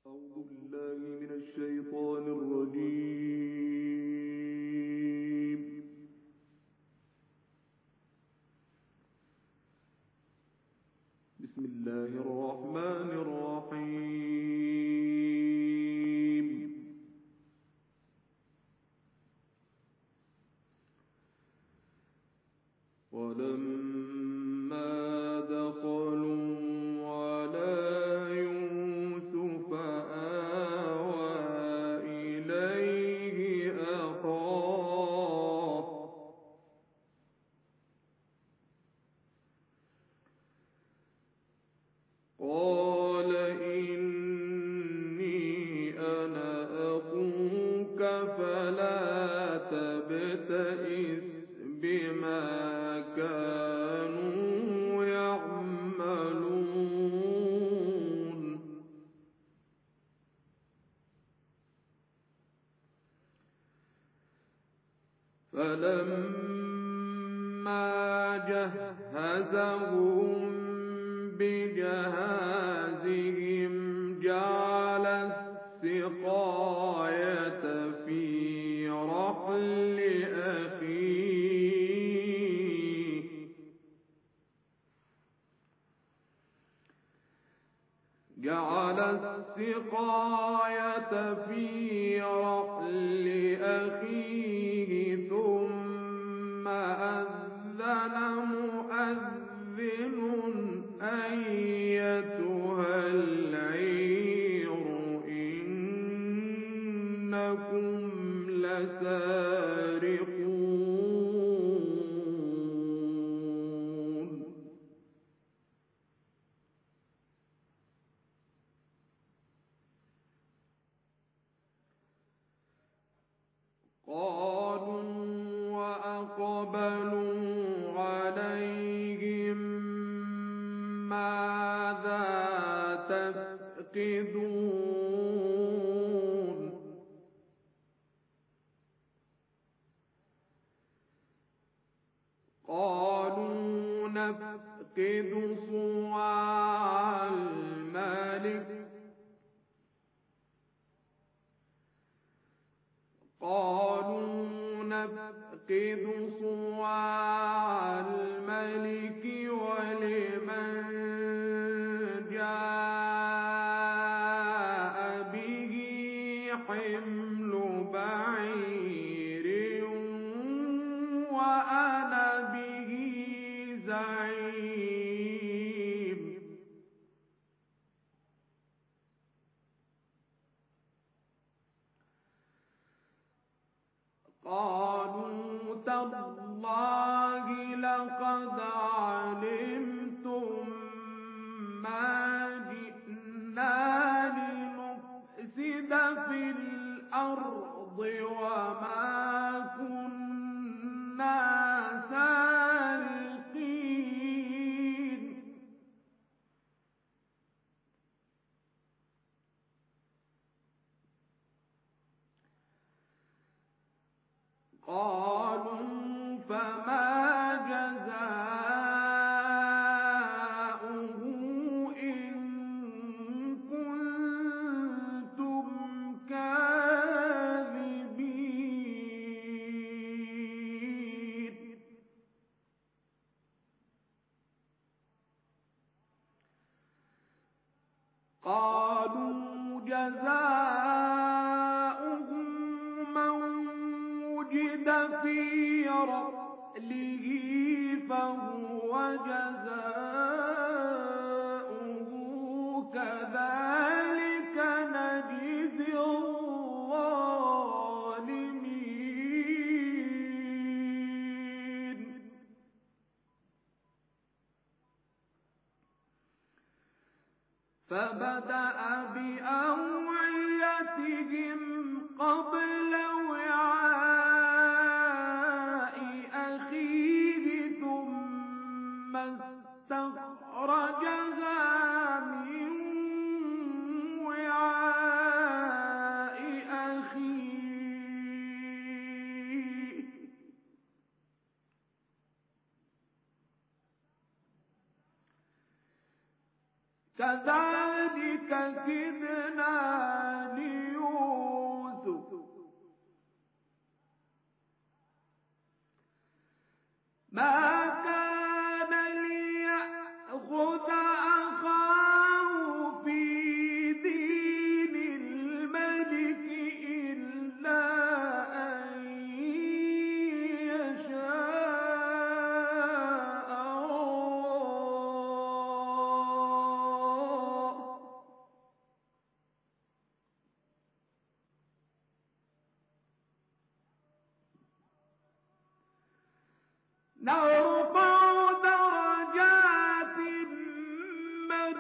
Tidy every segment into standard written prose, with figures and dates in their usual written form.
أعوذ بالله من الشيطان الرجيم. بسم الله الرحمن الرحيم. ولما دخلوا على يوسف آوى إليه أخاه قال إني أنا أخوك فلا تبتئس بما كانوا يعملون. فلما جهزهم بجهازهم جعل السقاية في رحل أخيه ثم أذن مؤذن أيتها العير إنكم لسارقون. قالوا وأقبلوا عليهم ماذا تفقدون. قالوا نفقد صواع الملك ولمن جاء به حمل بعير وأنا به زعيم. قالوا تالله لقد علمتم ما جئنا لنفسد في الأرض وما كنا سارقين. قالوا فما جزاؤه إن كنتم كاذبين. قالوا جزاؤه من وجد في رحله فهو جزاؤه كذلك نجزي الظالمين. فبدأ بأوعيتهم قبل وعاء أخيه ثم استخرجها من وعاء أخيه كذلك كدنا ليوسف ما كان ليأخذ أخاه في دين الملك إلا أن يشاء الله. نرفع درجات من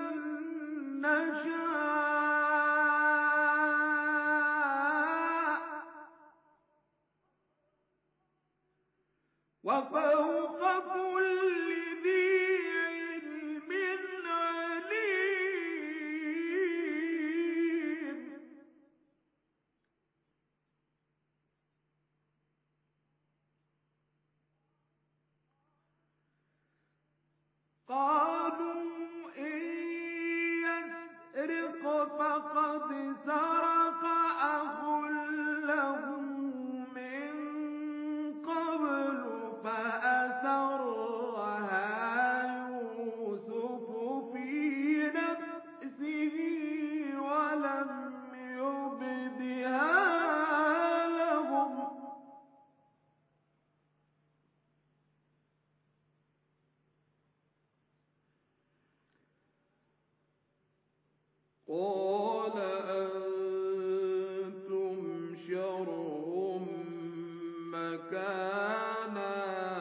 نشاء وفوق كل ذي علم عليم. قالوا إن يسرق فقد سرق أخ له من قبل فأسرها يوسف في نفسه ولم يبدها لهم. قال أنتم شر مكانا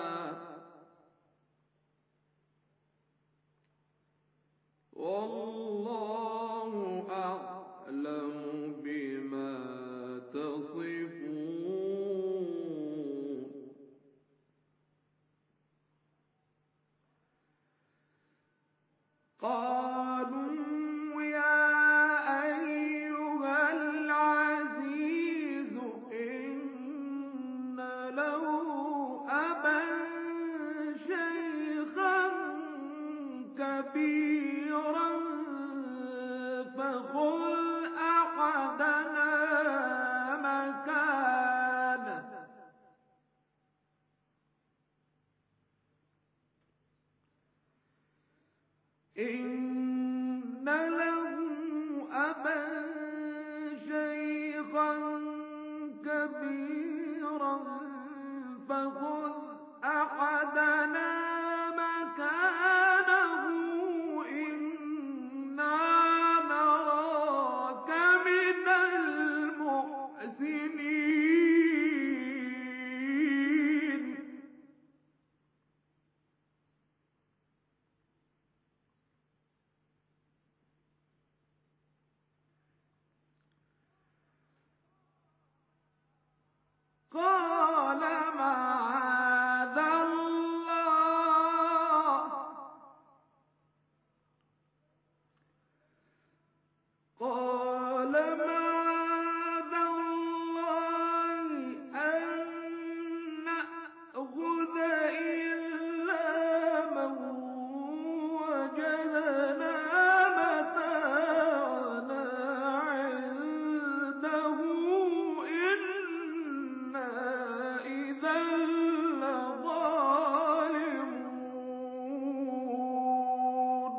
والله أعلم بما تصفون. قالوا يا أيها العزيز إن له أبا شيخا كبيرا فخذ أحدنا مكانه إن له أبا شيخا كبيرا فخذ أحدنا مكانه إنا نراك من المحسنين. قال معاذ الله أن نأخذ إلا من وجدنا متاعنا عنده إنا إذا لظالمون.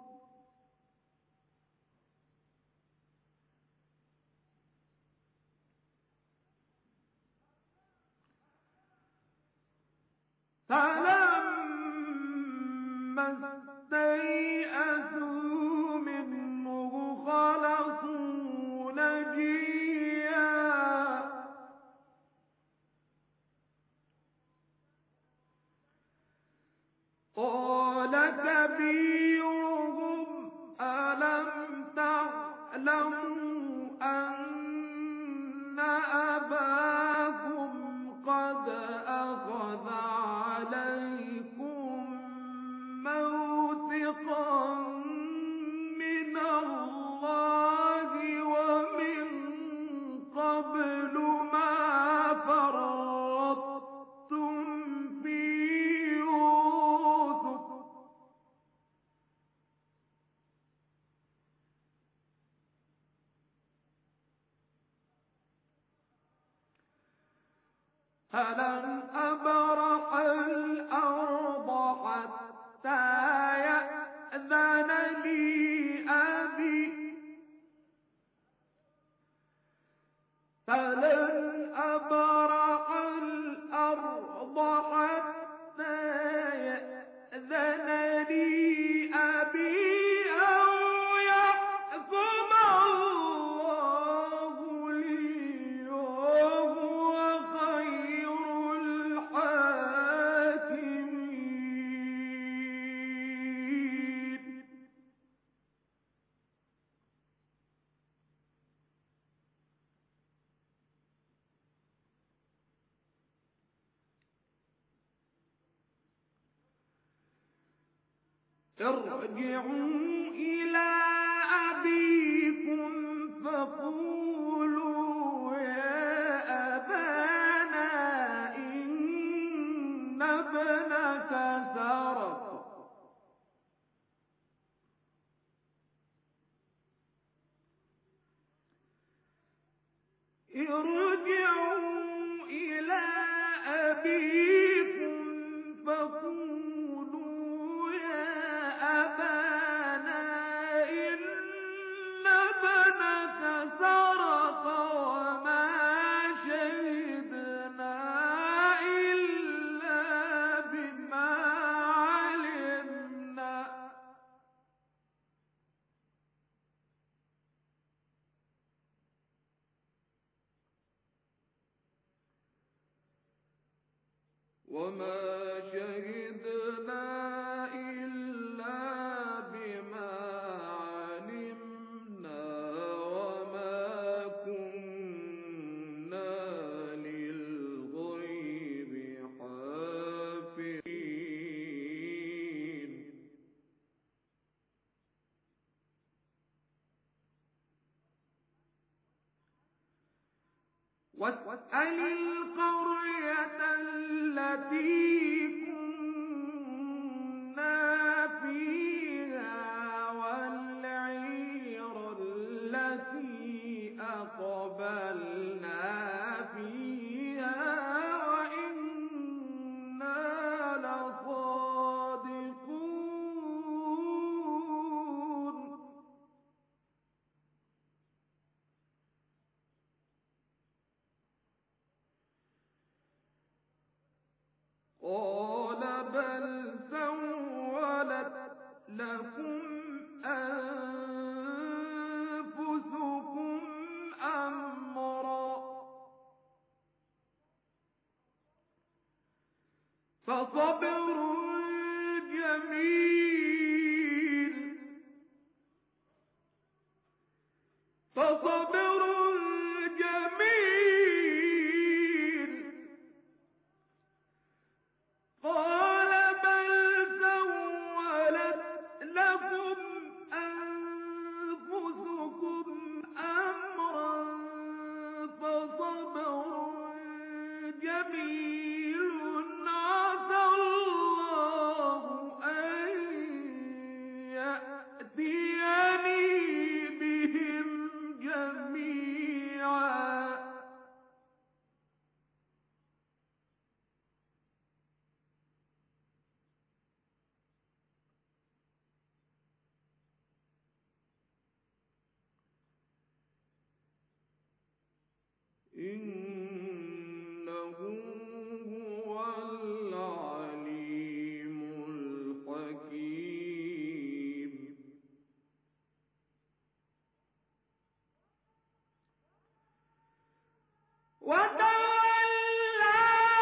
فلما استيئسوا منه خلصوا نجيا قال كبيرهم ألم تعلموا أن أباكم قد أخذ عليكم موثقا من الله ومن قبل ما فرطتم في يوسف فلن أبرح الأرض حتى يأذن لي أبي فلن أبرح الأرض حتى يأذن لي أبي أو يحكم الله لي وهو خير الحاكمين. ارجعوا إلى أبيكم فقولوا يا أبانا إن ابنك سرق ارجعوا إلى أبيكم فقولوا أبانا إن ابنك سرق وما شهدنا إلا بما علمنا إلا بما علمنا وما كنا للغيب حافظين. واسأل القرية التي كنا فيها والعير التي أقبلنا فيها وإنا لصادقون. قال بل سولت لكم أنفسكم أمرا فصبر جميل قال بل سولت لكم أنفسكم أمرا فصبر جميل عسى الله أن يأتيني بهم جميعا إنه هو العليم الحكيم. وتولى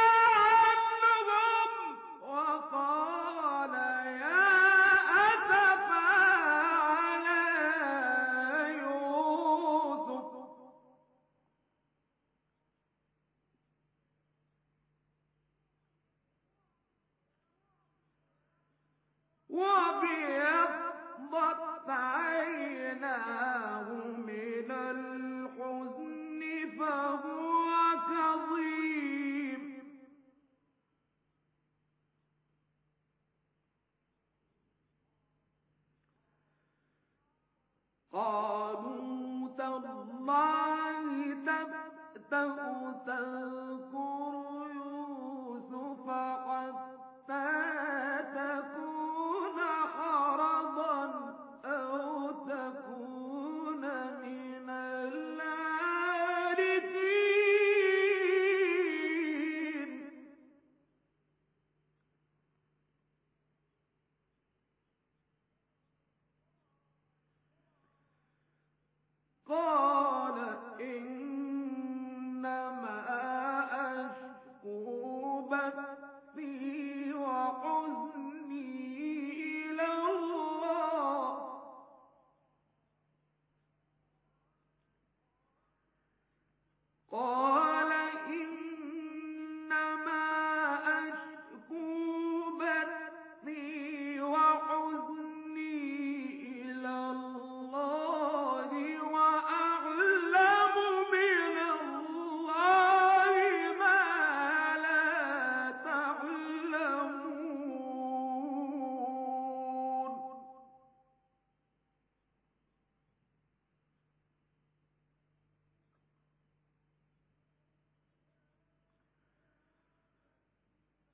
عنهم وقال يا أسفا على يوسف وابيضت عيناه من الحزن فهو كظيم. قالوا تالله تفتأ تذكر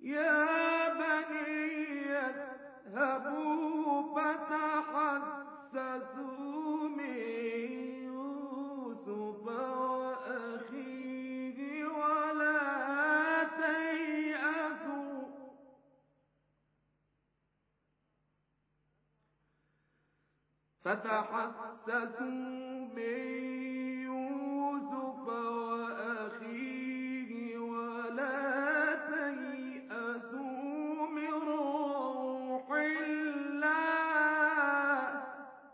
يا بني اذهبوا فتحسسوا من يوسف وأخيه ولا تيأسوا من يوسف وأخيه ولا تيأسوا من روح الله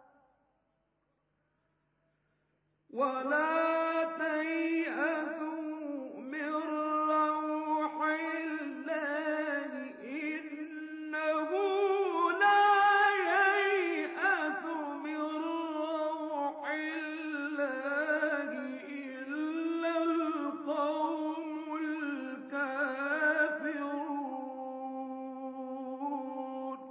إنه لا ييأس من روح الله إلا القوم الكافرون.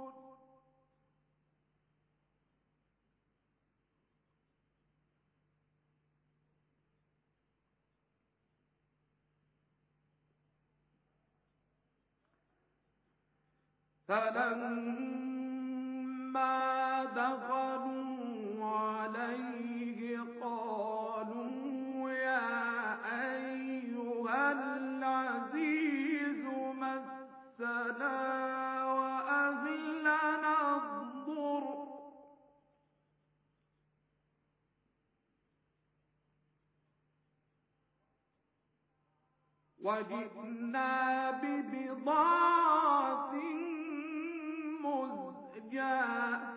فلما دخلوا عليه قالوا يا أيها العزيز مسنا وأهلنا الضر وجئنا ببضاعة مزجاة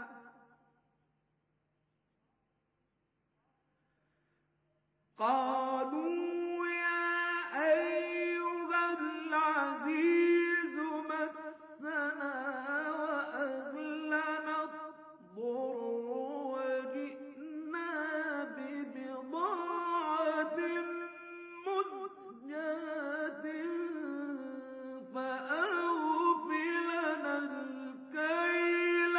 قالوا يا أيها العزيز مسنا وأهلنا الضر وجئنا ببضاعة مزجاة فأوف لنا الكيل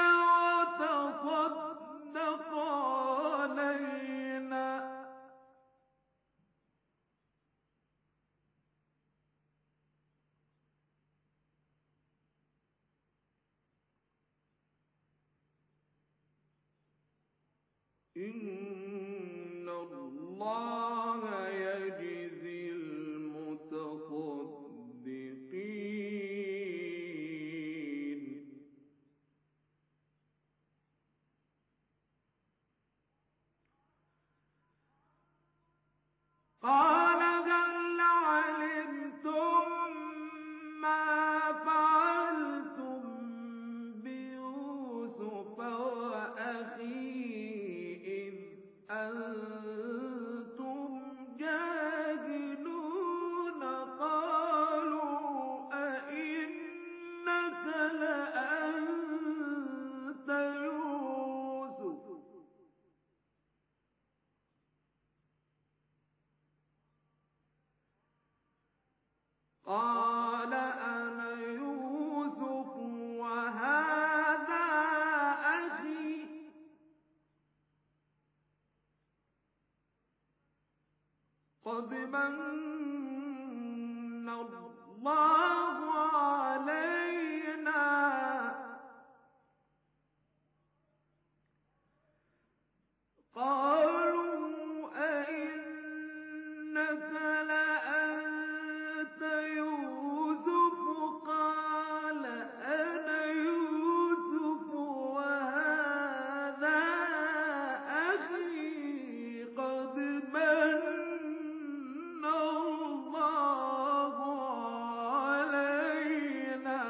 وتصدق علينا إن الله يجزي المتصدقين. قال هل علمتم ما فعلتم بيوسف وأخيه إذ أنتم جاهلون قالوا أئنك لأنت يوسف قال أنا يوسف وهذا أخي قد من الله علينا قالوا أئنك لأنت يوسف قال أنا يوسف وهذا أخي قد من الله علينا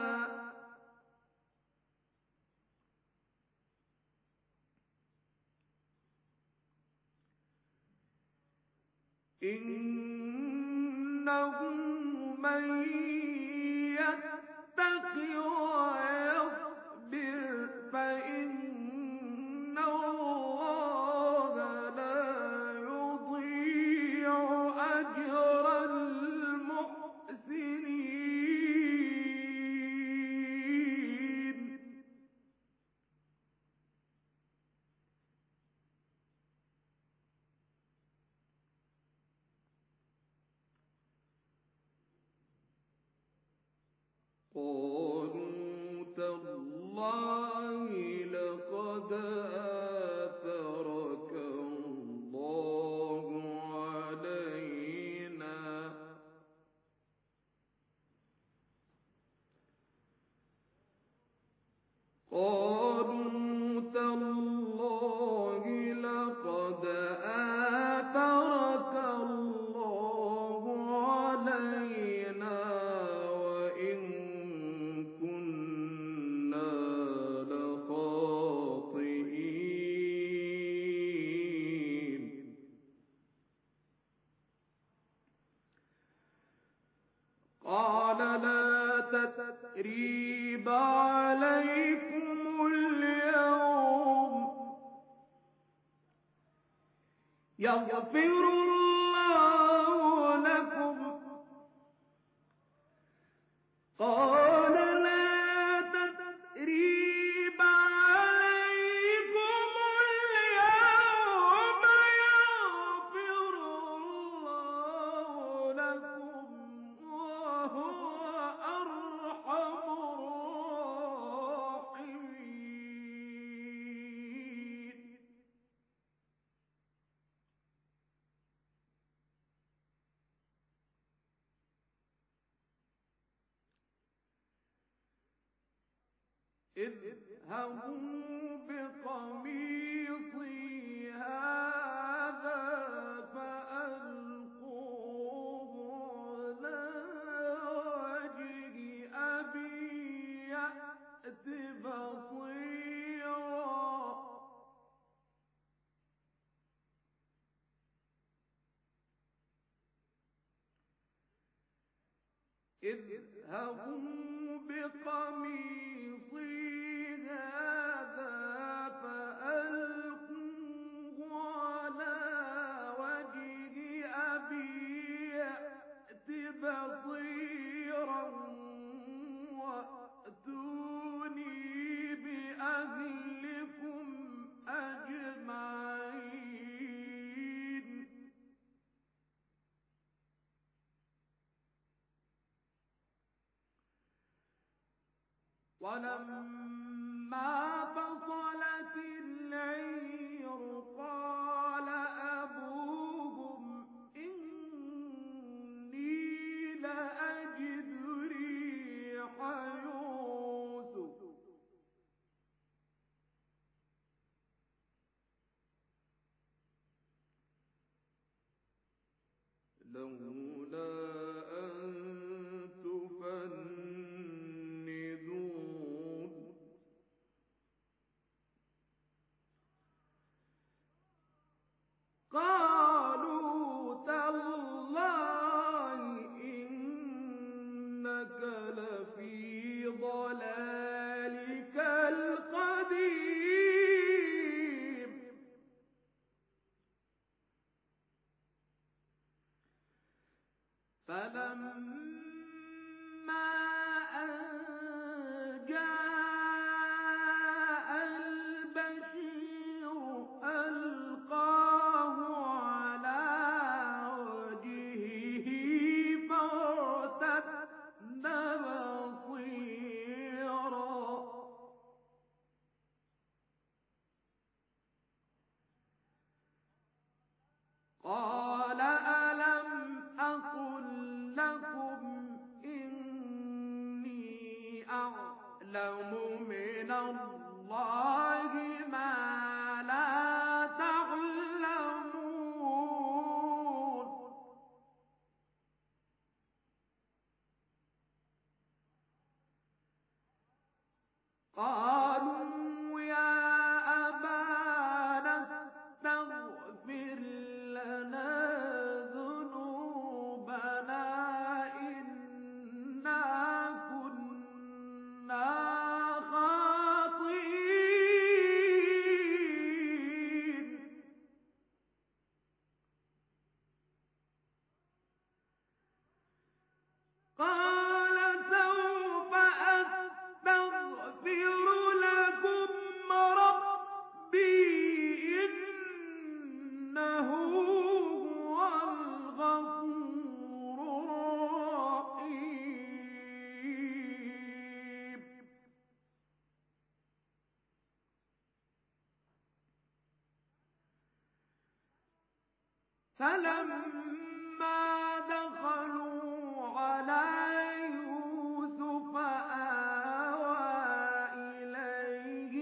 إنه من يتق ويصبر فإن الله لا يضيع أجر المحسنين. قالوا تالله لقد آثرك الله علينا وإن كنا لخاطئين قال لا تثريب عليكم اليوم يغفر الله لكم قال لا تثريب عليكم اليوم يغفر الله لكم وهو أرحم الراحمين اذهبوا بقميصي هذا فألقوه على وجه أبي يأت بصيرا اذهبوا بقميصي هذا فألقوه على وجه أبي يأت بصيرا وأتوني بأهلكم أجمعين ولما فصلت العير قال أبوهم إني لأجد ريح يوسف لولا أن تفندون قالوا تالله إنك لفي ضلالك القديم فلما أن جاء البشير ألقاه على وجهه فارتد بصيرا قال ألم أقل لكم إني فلما دخلوا على يوسف آوى إليه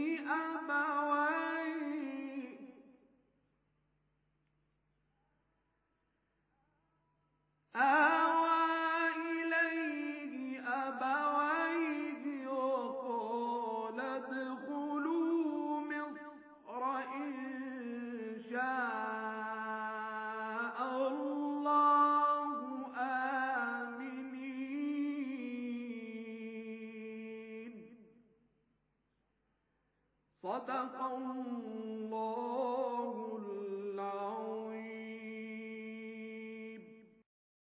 أبويه وقال ادخلوا مصر إن شاء الله آمنين. صدق الله